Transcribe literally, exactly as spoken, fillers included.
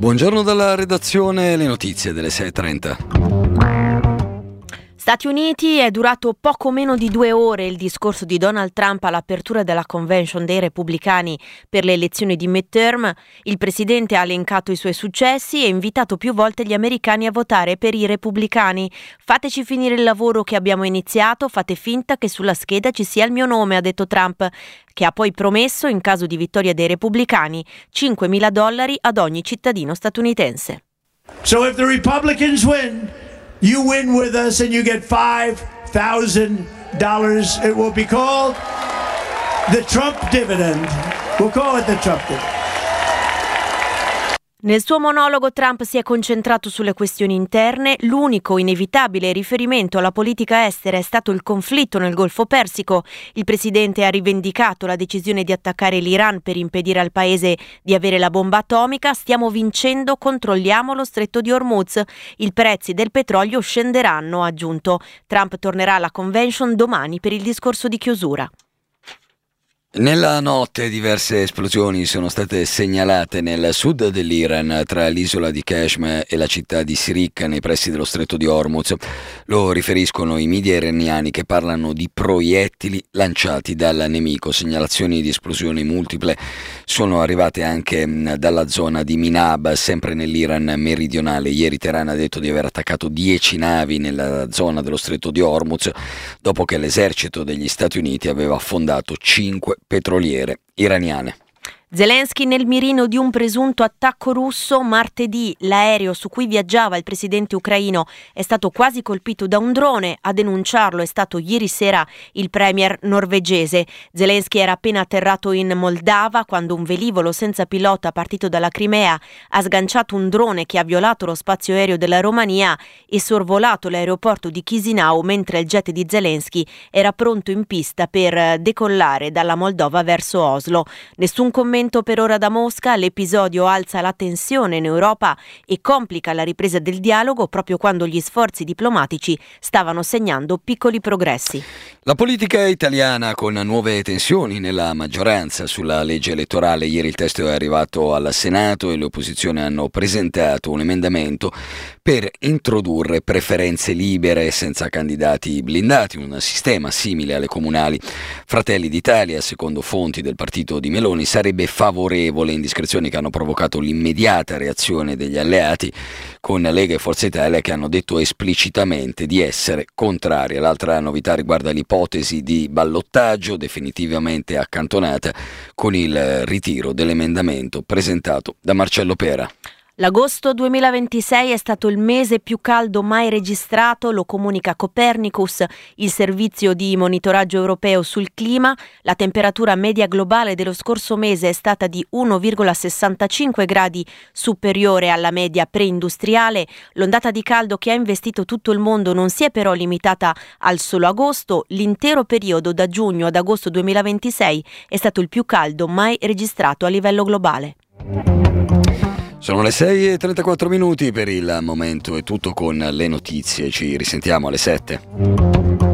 Buongiorno dalla redazione, le notizie delle sei e trenta. Stati Uniti. È durato poco meno di due ore il discorso di Donald Trump all'apertura della convention dei repubblicani per le elezioni di midterm. Il presidente ha elencato i suoi successi e invitato più volte gli americani a votare per i repubblicani. Fateci finire il lavoro che abbiamo iniziato, fate finta che sulla scheda ci sia il mio nome, ha detto Trump, che ha poi promesso, in caso di vittoria dei repubblicani, cinquemila dollari ad ogni cittadino statunitense. So if the Republicans win, you win with us and you get five thousand dollars. It will be called the Trump dividend. We'll call it the Trump dividend. Nel suo monologo Trump si è concentrato sulle questioni interne. L'unico inevitabile riferimento alla politica estera è stato il conflitto nel Golfo Persico. Il presidente ha rivendicato la decisione di attaccare l'Iran per impedire al paese di avere la bomba atomica. Stiamo vincendo, controlliamo lo stretto di Hormuz. I prezzi del petrolio scenderanno, ha aggiunto. Trump tornerà alla convention domani per il discorso di chiusura. Nella notte diverse esplosioni sono state segnalate nel sud dell'Iran, tra l'isola di Qashm e la città di Sirik, nei pressi dello stretto di Hormuz. Lo riferiscono i media iraniani, che parlano di proiettili lanciati dal nemico. Segnalazioni di esplosioni multiple sono arrivate anche dalla zona di Minab, sempre nell'Iran meridionale. Ieri Teheran ha detto di aver attaccato dieci navi nella zona dello stretto di Hormuz, dopo che l'esercito degli Stati Uniti aveva affondato cinque petroliere iraniane. Zelensky nel mirino di un presunto attacco russo. Martedì l'aereo su cui viaggiava il presidente ucraino è stato quasi colpito da un drone. A denunciarlo è stato ieri sera il premier norvegese. Zelensky era appena atterrato in Moldava quando un velivolo senza pilota partito dalla Crimea ha sganciato un drone che ha violato lo spazio aereo della Romania e sorvolato l'aeroporto di Chisinau, mentre il jet di Zelensky era pronto in pista per decollare dalla Moldova verso Oslo. Nessun commento per ora da Mosca. L'episodio alza la tensione in Europa e complica la ripresa del dialogo proprio quando gli sforzi diplomatici stavano segnando piccoli progressi. La politica italiana con nuove tensioni nella maggioranza sulla legge elettorale. Ieri il testo è arrivato al Senato e le opposizioni hanno presentato un emendamento per introdurre preferenze libere senza candidati blindati, un sistema simile alle comunali. Fratelli d'Italia, secondo fonti del partito di Meloni, sarebbe favorevole, indiscrezioni che hanno provocato l'immediata reazione degli alleati, con Lega e Forza Italia che hanno detto esplicitamente di essere contrarie. L'altra novità riguarda l'ipotesi di ballottaggio, definitivamente accantonata con il ritiro dell'emendamento presentato da Marcello Pera. L'agosto duemilaventisei è stato il mese più caldo mai registrato, lo comunica Copernicus, il servizio di monitoraggio europeo sul clima. La temperatura media globale dello scorso mese è stata di uno virgola sessantacinque gradi superiore alla media preindustriale. L'ondata di caldo che ha investito tutto il mondo non si è però limitata al solo agosto. L'intero periodo da giugno ad agosto duemilaventisei è stato il più caldo mai registrato a livello globale. Sono le sei e trentaquattro minuti, per il momento è tutto con le notizie, ci risentiamo alle sette.